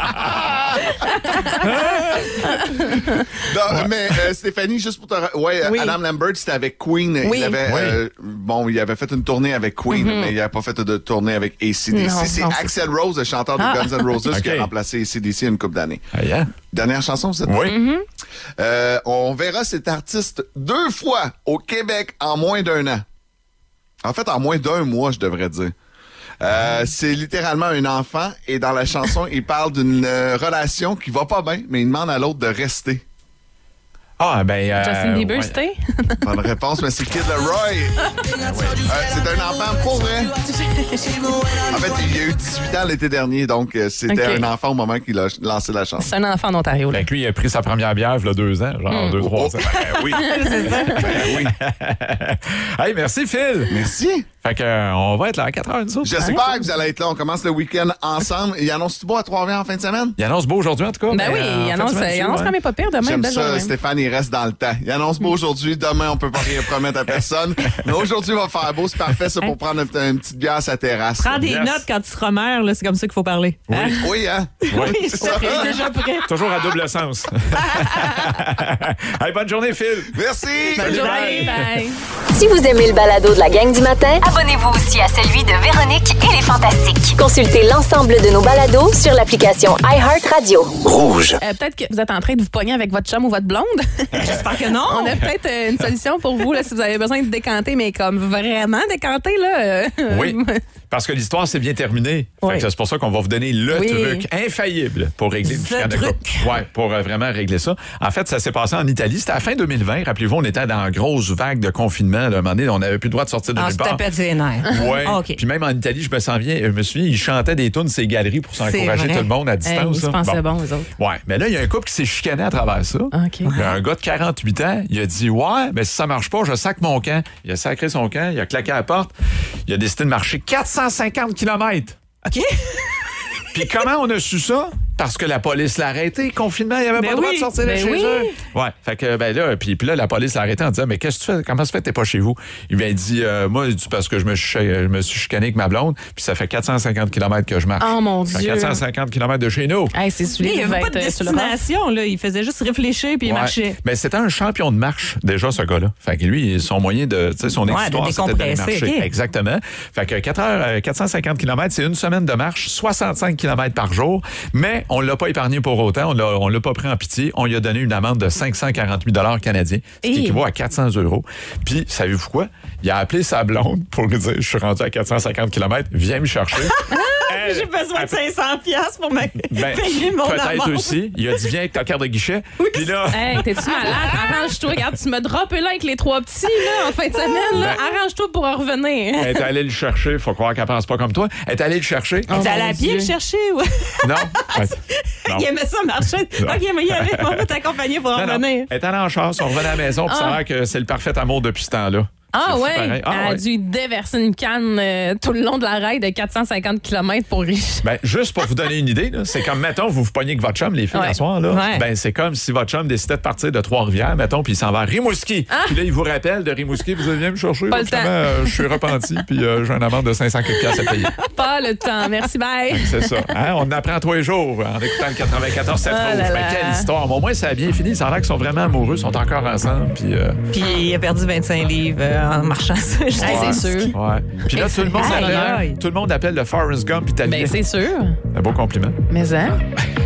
Speaker 11: Non, mais euh, Stéphanie, juste pour te... ra- Ouais, euh,
Speaker 5: Oui.
Speaker 11: Adam Lambert, c'était avec Queen.
Speaker 5: Oui.
Speaker 11: Il avait,
Speaker 3: Oui.
Speaker 11: euh, bon, il avait fait une tournée avec Queen, mais il n'avait pas fait de tournée avec A C D C.
Speaker 5: Non,
Speaker 11: C'est
Speaker 5: non, c'est
Speaker 11: Axl Rose, le chanteur de
Speaker 5: Ah.
Speaker 11: Guns N' Roses, qui
Speaker 3: Ok.
Speaker 11: a remplacé A C D C une couple d'années.
Speaker 3: Aïe, hein?
Speaker 11: Dernière chanson, vous êtes
Speaker 3: Oui.
Speaker 5: Mm-hmm.
Speaker 11: Euh, on verra cet artiste deux fois au Québec en moins d'un an. En fait, en moins d'un mois, je devrais dire. Euh, c'est littéralement un enfant et dans la chanson, il parle d'une euh, relation qui va pas bien, mais il demande à l'autre de rester.
Speaker 3: Ah, ben... Euh,
Speaker 5: Justin Bieber,
Speaker 3: ouais.
Speaker 5: c'était?
Speaker 11: Bonne réponse, mais c'est Kid Leroy. Ben oui. euh, c'est un enfant pour vrai. En fait, il a eu dix-huit ans l'été dernier, donc euh, c'était
Speaker 5: Okay.
Speaker 11: un enfant au moment qu'il a lancé la chanson.
Speaker 5: C'est un enfant en Ontario. Là.
Speaker 3: Fait que lui, il a pris sa première bière il y a deux ans, genre
Speaker 5: Mm.
Speaker 3: deux, trois
Speaker 11: Oh.
Speaker 3: ans. Ben oui.
Speaker 5: C'est ça.
Speaker 11: Ben oui.
Speaker 3: Hey, merci, Phil.
Speaker 11: Merci.
Speaker 3: Fait que, euh, on va être là à quatre heures, nous autres.
Speaker 11: J'espère que vous allez être là. On commence le week-end ensemble. Il annonce-tu beau à Trois-Rivières en fin de semaine?
Speaker 3: Il annonce beau aujourd'hui, en tout cas.
Speaker 5: Ben
Speaker 3: mais,
Speaker 5: oui,
Speaker 3: euh,
Speaker 5: il
Speaker 3: en
Speaker 5: annonce,
Speaker 3: fin de semaine,
Speaker 5: il annonce
Speaker 3: ouais.
Speaker 5: quand même pas pire demain.
Speaker 11: J'aime
Speaker 5: belle
Speaker 11: ça,
Speaker 5: journée.
Speaker 11: Stéphane, il reste dans le temps. Il annonce beau aujourd'hui. Demain, on peut pas rien promettre à personne. Mais aujourd'hui, il va faire beau. C'est parfait, ça, pour prendre une, une petite bière à sa terrasse.
Speaker 8: Prends des
Speaker 3: Yes.
Speaker 8: notes quand tu seras mère, là, c'est comme ça qu'il faut parler.
Speaker 3: Oui.
Speaker 8: Hein?
Speaker 11: Oui, hein?
Speaker 8: Oui,
Speaker 11: c'est
Speaker 8: ça
Speaker 11: ça.
Speaker 8: fait déjà prêt.
Speaker 3: Toujours à double sens. Hey, bonne journée, Phil.
Speaker 11: Merci!
Speaker 5: Bonne journée.
Speaker 8: Bye.
Speaker 5: Bye.
Speaker 1: Si vous aimez le balado de la gang du matin,
Speaker 2: Abonnez-vous aussi à celui de Véronique et les Fantastiques.
Speaker 1: consultez l'ensemble de nos balados sur l'application iHeartRadio.
Speaker 12: Rouge.
Speaker 5: Euh, peut-être que vous êtes en train de vous pogner avec votre chum ou votre blonde.
Speaker 8: J'espère que non.
Speaker 5: On a peut-être euh, une solution pour vous là, si vous avez besoin de décanter, mais comme vraiment décanter. Là, euh,
Speaker 3: Oui, parce que l'histoire s'est bien terminée. Fait
Speaker 5: Oui.
Speaker 3: que c'est pour ça qu'on va vous donner le
Speaker 5: Oui.
Speaker 3: truc infaillible pour régler une
Speaker 8: The
Speaker 3: chicane de
Speaker 8: truc.
Speaker 3: couple. Ouais, pour euh, vraiment régler ça. En fait, ça s'est passé en Italie. C'était à la fin deux mille vingt. Rappelez-vous, on était dans une grosse vague de confinement. Là, à un moment donné, on n'avait plus le droit de sortir de
Speaker 8: On
Speaker 3: nulle
Speaker 8: se
Speaker 3: part.
Speaker 8: tapait ses nerfs.
Speaker 3: Ouais.
Speaker 8: Ah, OK.
Speaker 3: Puis même en Italie, je me souviens, je me souviens, ils chantaient des tunes ces galeries pour s'encourager
Speaker 8: vrai.
Speaker 3: tout le monde à
Speaker 5: hey,
Speaker 3: distance.
Speaker 5: ils se
Speaker 3: là.
Speaker 5: pensaient
Speaker 3: Bon.
Speaker 5: bons, eux autres.
Speaker 3: Ouais, mais là, il y a un couple qui s'est chicané à travers ça.
Speaker 5: OK.
Speaker 3: Il y a un gars de quarante-huit ans, il a dit « Ouais, mais si ça marche pas, je sac mon camp. » Il a sacré son camp, il a claqué à la porte, il a décidé de marcher quatre cent cinquante kilomètres.
Speaker 8: OK?
Speaker 3: Puis comment on a su ça? Parce que la police l'a arrêté. Confinement, il avait
Speaker 8: Ben
Speaker 3: pas le droit
Speaker 8: oui,
Speaker 3: de sortir de
Speaker 5: ben
Speaker 3: chez
Speaker 5: oui.
Speaker 3: eux. Ouais. Fait que, ben là, puis, puis là, la police l'a arrêté en disant, mais qu'est-ce que tu fais? Comment ça fait que t'es pas chez vous? Il m'a dit, euh, moi, c'est parce que je me suis, je me suis chicané avec ma blonde, puis ça fait quatre cent cinquante kilomètres que je marche.
Speaker 5: Oh mon
Speaker 3: Ça fait
Speaker 5: Dieu.
Speaker 3: quatre cent cinquante kilomètres de chez nous.
Speaker 5: Hey, c'est
Speaker 8: Il
Speaker 5: celui
Speaker 8: n'y
Speaker 5: qui va
Speaker 8: avait pas de
Speaker 5: être euh, sur le bord.
Speaker 8: destination, là. Il faisait juste réfléchir puis il
Speaker 3: Ouais.
Speaker 8: marchait.
Speaker 3: Ben, c'était un champion de marche, déjà, ce gars-là. Fait que lui, son moyen de, tu sais, son
Speaker 8: Ouais,
Speaker 3: histoire,
Speaker 8: de
Speaker 3: c'était d'aller
Speaker 8: décompresser,
Speaker 3: marcher.
Speaker 8: ok.
Speaker 3: Exactement. Fait que quatre heures, euh, quatre cent cinquante kilomètres, c'est une semaine de marche, soixante-cinq kilomètres par jour. Mais on l'a pas épargné pour autant. On l'a, on l'a pas pris en pitié. On lui a donné une amende de cinq cent quarante-huit dollars canadiens, ce qui
Speaker 5: Hey.
Speaker 3: équivaut à quatre cents euros. Puis, savez-vous quoi? Il a appelé sa blonde pour lui dire, je suis rendu à quatre cent cinquante kilomètres, viens me chercher. Elle-
Speaker 8: J'ai besoin de cinq cents piastres pour me
Speaker 3: Ben,
Speaker 8: payer mon
Speaker 3: peut-être
Speaker 8: amende.
Speaker 3: aussi. Il a dit, viens avec ta carte de guichet. Puis là...
Speaker 5: Hey, t'es-tu malade? Arrange-toi. Regarde, tu m'as droppé là avec les trois petits, là, en fin de semaine, là.
Speaker 3: Ben-
Speaker 5: Arrange-toi pour en revenir.
Speaker 3: Elle est allée le chercher. Faut croire qu'elle pense pas comme toi. Elle est allée le chercher.
Speaker 5: Oh,
Speaker 8: T'es allé
Speaker 5: mon
Speaker 8: à pied
Speaker 5: Dieu.
Speaker 8: le chercher? Ouais.
Speaker 3: Non. Ouais. Non.
Speaker 8: Il aimait ça marcher.
Speaker 3: Non.
Speaker 8: OK, mais il y avait, on va t'accompagner pour en
Speaker 3: Non, non.
Speaker 8: revenir.
Speaker 3: Elle est allée en chasse, on revenait à la maison, puis ça a
Speaker 5: Ah.
Speaker 3: l'air que c'est le parfait amour depuis ce temps-là.
Speaker 5: Ah
Speaker 3: C'est
Speaker 5: ouais,
Speaker 3: pareil. Ah
Speaker 5: elle a
Speaker 3: ouais.
Speaker 5: dû déverser une canne euh, tout le long de la rail de quatre cent cinquante kilomètres pour riche.
Speaker 3: Ben, juste pour vous donner une idée, là, c'est comme, mettons, vous vous pognez avec votre chum, les filles,
Speaker 5: Ouais.
Speaker 3: un soir, là.
Speaker 8: Ouais.
Speaker 3: Ben, c'est comme si votre chum décidait de partir de Trois-Rivières, mettons, puis il s'en va à Rimouski. Puis là, il vous rappelle de Rimouski, vous venez me chercher.
Speaker 5: Pas le
Speaker 3: Finalement,
Speaker 5: temps.
Speaker 3: euh, je suis repenti, puis euh, j'ai un amende de cinq cents piastres à payer.
Speaker 5: Pas le temps. Merci, bye.
Speaker 3: C'est ça. Hein? On en apprend tous les jours en écoutant le quatre-vingt-quatorze sept
Speaker 5: Oh
Speaker 3: Rouge.
Speaker 5: là
Speaker 3: Mais
Speaker 5: là.
Speaker 3: quelle histoire. Mais au moins, ça a bien fini. Ça a l'air qu'ils sont vraiment amoureux, sont encore ensemble. Puis, euh,
Speaker 8: Puis il a perdu vingt-cinq livres euh, en marchant ça.
Speaker 5: Hey, c'est sûr.
Speaker 3: ouais. Puis là, tout le, monde
Speaker 8: Aïe,
Speaker 3: l'appelle,
Speaker 8: aïe.
Speaker 3: tout le monde appelle le Forrest Gump italien.
Speaker 5: Ben, c'est sûr.
Speaker 3: Un beau compliment.
Speaker 5: Mais hein?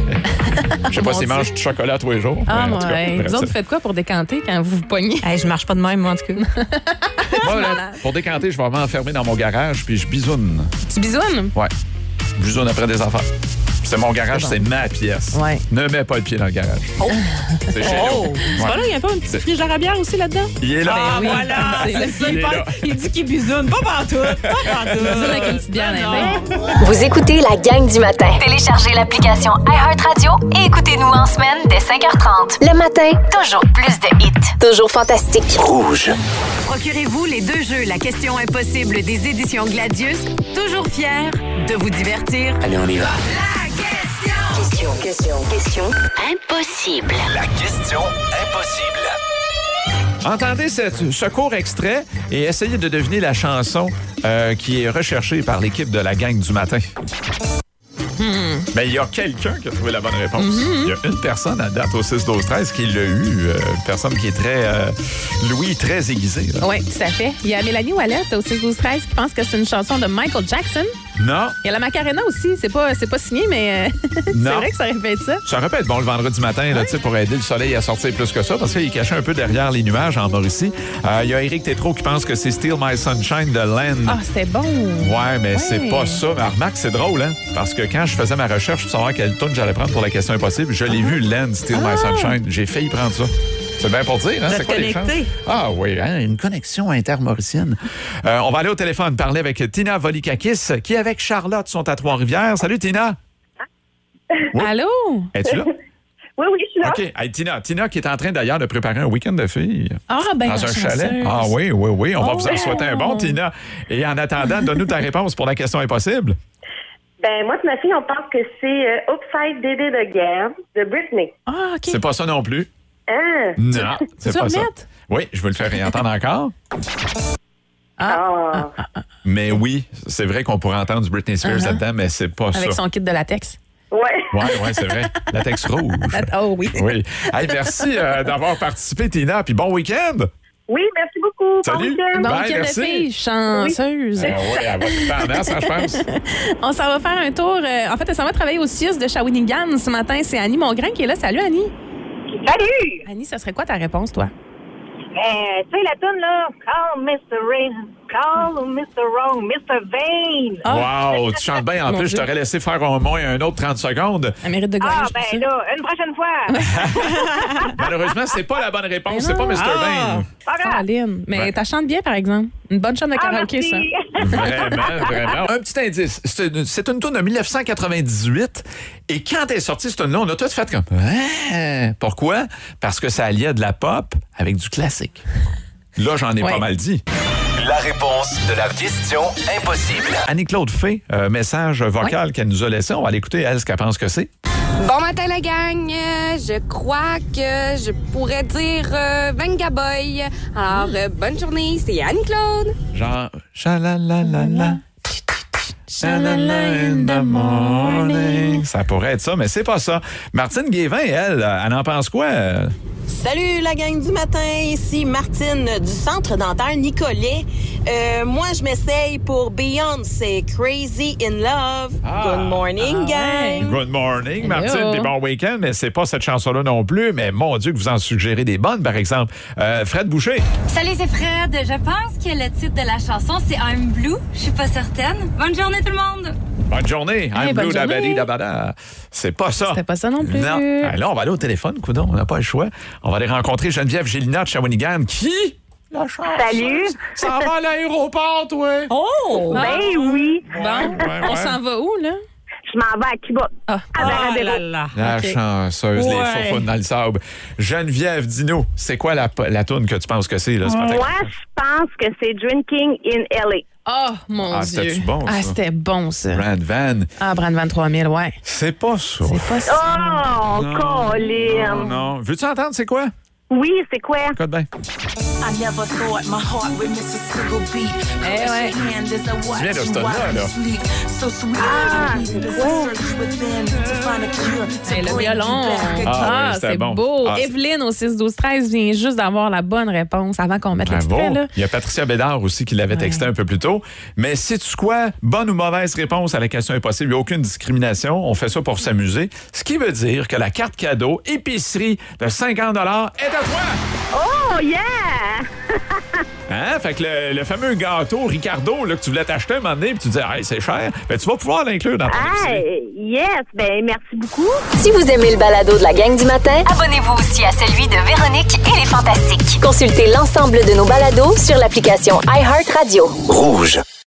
Speaker 3: Je sais pas
Speaker 5: Mon
Speaker 3: s'il
Speaker 5: Dieu.
Speaker 3: mange du chocolat tous les jours.
Speaker 5: Ah,
Speaker 3: mais en tout cas,
Speaker 5: ouais.
Speaker 3: bref,
Speaker 5: Vous autres,
Speaker 3: ça.
Speaker 5: vous faites quoi pour décanter quand vous vous pognez?
Speaker 8: Hey, je marche pas de même, moi, en tout cas.
Speaker 3: Moi, là, pour décanter, je vais m'enfermer dans mon garage, puis je bisoune.
Speaker 5: Tu bisounes?
Speaker 3: Ouais. Je bisoune après des affaires. C'est mon garage,
Speaker 5: C'est
Speaker 3: c'est
Speaker 5: bon.
Speaker 3: ma pièce.
Speaker 5: Ouais.
Speaker 3: Ne mets pas le pied dans le garage. C'est chez
Speaker 8: Oh!
Speaker 3: nous.
Speaker 8: C'est
Speaker 3: Ouais.
Speaker 8: pas là, il y a pas un petit frigère à bière aussi là-dedans?
Speaker 3: Il est là.
Speaker 8: Ah,
Speaker 5: oui.
Speaker 8: voilà!
Speaker 5: C'est
Speaker 8: C'est
Speaker 5: le-
Speaker 8: ça,
Speaker 3: il
Speaker 8: il,
Speaker 3: est
Speaker 8: parle-
Speaker 3: là.
Speaker 8: il dit qu'il bisoune. Pas partout. Pas partout.
Speaker 5: Bisoune avec une petite bière dans les mains.
Speaker 1: Vous écoutez la gang du matin.
Speaker 2: Téléchargez l'application iHeartRadio et écoutez-nous en semaine dès cinq heures trente.
Speaker 1: Le matin,
Speaker 2: Toujours plus de hits.
Speaker 1: toujours fantastique.
Speaker 12: Rouge.
Speaker 13: Procurez-vous les deux jeux La question impossible des éditions Gladius. Toujours fiers de vous divertir.
Speaker 12: Allez, on y va.
Speaker 13: La question!
Speaker 1: Question, question, question.
Speaker 13: Impossible.
Speaker 12: La question impossible.
Speaker 3: Entendez cette- ce court extrait et essayez de deviner la chanson euh, qui est recherchée par l'équipe de la gang du matin. Ben, il y a quelqu'un qui a trouvé la bonne réponse. Il y a une personne à date au six douze treize qui l'a eu. euh, une personne qui est très... euh, Louis, très aiguisé. là.
Speaker 5: Oui, tout à fait. Il y a Mélanie Ouellette au six douze treize qui pense que c'est une chanson de Michael Jackson.
Speaker 3: Non,
Speaker 5: Il y a la Macarena aussi. C'est pas, c'est pas signé, mais euh, c'est
Speaker 3: Non.
Speaker 5: vrai que ça répète ça.
Speaker 3: ça aurait pu être bon le vendredi matin là, tu sais, pour aider le soleil à sortir plus que ça parce qu'il est caché un peu derrière les nuages en Mauricie. Euh, Il y a Éric Tétrault qui pense que c'est Steal My Sunshine de Len.
Speaker 5: Ah, c'était bon.
Speaker 3: Ouais, mais
Speaker 5: Ouais.
Speaker 3: c'est pas ça. Mais remarque, c'est drôle, hein? Parce que quand je faisais ma recherche pour savoir quelle tune j'allais prendre pour la question impossible, je l'ai vu, Len, Steal My
Speaker 5: Ah.
Speaker 3: Sunshine. J'ai failli prendre ça. C'est bien pour dire, hein?
Speaker 5: Vous
Speaker 3: C'est
Speaker 5: êtes
Speaker 3: quoi les chances?
Speaker 5: connectés.
Speaker 3: Ah oui, hein? Une connexion intermauricienne. Euh, on va aller au téléphone parler avec Tina Volikakis, qui, avec Charlotte, sont à Trois-Rivières. Salut, Tina.
Speaker 5: Oui. Allô?
Speaker 3: Es-tu là?
Speaker 6: Oui, oui, je suis là.
Speaker 3: OK. Hey, Tina, Tina qui est en train d'ailleurs de préparer un week-end de filles.
Speaker 5: Ah, ben,
Speaker 3: dans un chalet. Ah oui, oui, oui. On
Speaker 5: oh,
Speaker 3: va vous en souhaiter un bon, Tina. Et en attendant, donne-nous ta réponse pour la question impossible.
Speaker 12: Ben, moi, ma fille, on pense que c'est euh, Upside Did It Again de Britney.
Speaker 5: Ah, OK.
Speaker 3: C'est pas ça non plus.
Speaker 12: Ah.
Speaker 3: Non, c'est
Speaker 5: tu
Speaker 3: pas ça.
Speaker 5: remettre?
Speaker 3: Oui, je veux le faire réentendre encore.
Speaker 12: Ah.
Speaker 5: Ah.
Speaker 3: Mais oui, c'est vrai qu'on pourrait entendre du Britney Spears
Speaker 5: Uh-huh.
Speaker 3: là-dedans, mais c'est pas ça.
Speaker 5: Avec son kit de latex.
Speaker 12: Ouais.
Speaker 3: Oui, ouais, c'est vrai. Latex rouge.
Speaker 5: Oh oui.
Speaker 3: Oui. Hey, merci euh, d'avoir participé, Tina. Puis bon week-end.
Speaker 12: Oui, merci beaucoup.
Speaker 3: Salut.
Speaker 12: Bon week-end.
Speaker 5: Bon
Speaker 3: Bye,
Speaker 5: week-end de
Speaker 3: merci.
Speaker 5: filles, chanceuse.
Speaker 3: Ah oui, elle va te faire en masse, hein, je pense.
Speaker 5: On s'en va faire un tour. euh, en fait, elle s'en va travailler au C I U S de Shawinigan ce matin. C'est Annie Mongrain qui est là. Salut, Annie.
Speaker 6: Salut!
Speaker 5: Annie, ça serait quoi ta réponse, toi?
Speaker 6: Euh, tu sais, la toune, là, Call mister Rain, Call mister Wrong, mister Vain.
Speaker 3: Wow, tu chantes bien. En
Speaker 5: Mon
Speaker 3: plus, je
Speaker 5: Dieu.
Speaker 3: t'aurais laissé faire au moins un autre trente secondes.
Speaker 5: Elle mérite de gagner.
Speaker 6: Ah,
Speaker 5: je pense
Speaker 6: ben
Speaker 5: ça.
Speaker 6: là, une prochaine fois.
Speaker 3: Malheureusement, c'est pas la bonne réponse.
Speaker 5: Mais
Speaker 3: C'est pas
Speaker 5: non.
Speaker 3: mister
Speaker 5: Ah.
Speaker 3: Vain.
Speaker 6: Pas grave.
Speaker 5: Caroline. Mais
Speaker 3: Ouais.
Speaker 5: t'as chantes bien, par exemple. Une bonne chante de
Speaker 6: Ah,
Speaker 5: karaoké, ça.
Speaker 6: merci.
Speaker 3: Vraiment, vraiment. Un petit indice. C'est une, c'est une tourne de dix-neuf cent quatre-vingt-dix-huit. Et quand elle est sortie, cette tourne-là, on a tous fait comme... Ah! Pourquoi? Parce que ça alliait de la pop avec du classique. Là, j'en ai
Speaker 5: Ouais.
Speaker 3: pas mal dit.
Speaker 14: La réponse de la question impossible.
Speaker 3: Annie-Claude Fay, euh, message vocal qu'elle nous a laissé. On va l'écouter, elle, ce qu'elle pense que c'est.
Speaker 15: Bon matin, la gang. Euh, Je crois que je pourrais dire euh, Venga Boy. Alors, euh, bonne journée. C'est Annie-Claude.
Speaker 3: Genre, cha-la-la-la-la. Cha-la-la in the morning. Ça pourrait être ça, mais c'est pas ça. Martine Guévin, elle, elle en pense quoi?
Speaker 16: Salut la gang du matin, ici Martine du Centre dentaire Nicolet. Euh, moi, je m'essaye pour Beyoncé, Crazy in Love. Good morning, gang.
Speaker 3: Good morning, Martine,
Speaker 16: Hello.
Speaker 3: des bons week-ends, mais c'est pas cette chanson-là non plus, mais mon Dieu que vous en suggérez des bonnes, par exemple. Euh, Fred Boucher.
Speaker 17: Salut, c'est Fred. Je pense que le titre de la chanson, c'est I'm Blue. Je suis pas certaine. Bonne journée, tout le monde.
Speaker 3: Bonne journée.
Speaker 5: Hey,
Speaker 3: I'm
Speaker 5: bonne
Speaker 3: blue
Speaker 5: journée.
Speaker 3: dabadi dabada. C'est pas ça.
Speaker 5: C'était pas ça non plus.
Speaker 3: Non. Ah, là, on va aller au téléphone, coudonc. On n'a pas le choix. On va aller rencontrer Geneviève Gélina de Shawinigan qui... La chance.
Speaker 6: Salut.
Speaker 3: Ça va à l'aéroport, toi.
Speaker 5: Oh!
Speaker 6: Ben oui.
Speaker 5: Bon,
Speaker 3: Ouais,
Speaker 5: on
Speaker 3: ouais.
Speaker 5: s'en va où, là?
Speaker 6: Je m'en vais à Cuba.
Speaker 5: Ah,
Speaker 6: À Varadero.
Speaker 3: La
Speaker 5: OK.
Speaker 3: chanceuse, les
Speaker 5: Ouais.
Speaker 3: faufounes dans le sable. Geneviève, dis-nous, c'est quoi la, la toune que tu penses que c'est, là, ce matin?
Speaker 6: Moi, je pense que c'est Drinking in L A.
Speaker 5: Oh, mon
Speaker 3: Ah,
Speaker 5: Dieu.
Speaker 3: c'était-tu bon,
Speaker 5: Ah,
Speaker 3: ça?
Speaker 5: c'était bon, ça.
Speaker 3: Brand Van.
Speaker 5: Ah, Brand vingt-trois mille, ouais.
Speaker 3: C'est pas ça.
Speaker 5: C'est pas ça.
Speaker 6: Oh,
Speaker 3: Non,
Speaker 6: Colin.
Speaker 3: Non, non. Veux-tu entendre, c'est quoi?
Speaker 6: Oui, c'est quoi?
Speaker 3: Code bien.
Speaker 16: I never thought my heart would miss a single beat.
Speaker 5: Eh ouais.
Speaker 16: Your hand is a watch
Speaker 3: viens de ce
Speaker 16: you
Speaker 3: tonne-là,
Speaker 16: while
Speaker 3: là.
Speaker 16: you sleep. So sweet.
Speaker 6: Ah,
Speaker 16: There's a search within to find a cure to
Speaker 5: Hey, le
Speaker 16: bring you
Speaker 5: violon.
Speaker 16: back again.
Speaker 3: Ah, oui, c'était
Speaker 5: c'est
Speaker 3: bon.
Speaker 5: beau.
Speaker 3: Ah, c'est-
Speaker 5: Evelyne au six douze treize vient juste d'avoir la bonne réponse avant qu'on mette l'extrait,
Speaker 3: Bravo.
Speaker 5: là.
Speaker 3: Il y a Patricia Bédard aussi qui l'avait texté un peu plus tôt. Mais sais-tu quoi? Bonne ou mauvaise réponse à la question impossible. Il n'y a aucune discrimination. On fait ça pour s'amuser. Ce qui veut dire que la carte cadeau épicerie de cinquante dollars est à toi!
Speaker 6: Oh, yeah!
Speaker 3: Hein? Fait que le, le fameux gâteau Ricardo là, que tu voulais t'acheter un moment donné puis tu disais hey, c'est cher, ben, tu vas pouvoir l'inclure dans ton épicerie.
Speaker 6: Hey, yes, ben merci beaucoup.
Speaker 1: Si vous aimez le balado de la gang du matin,
Speaker 2: Abonnez-vous aussi à celui de Véronique et les Fantastiques.
Speaker 1: consultez l'ensemble de nos balados sur l'application iHeartRadio.
Speaker 14: Rouge.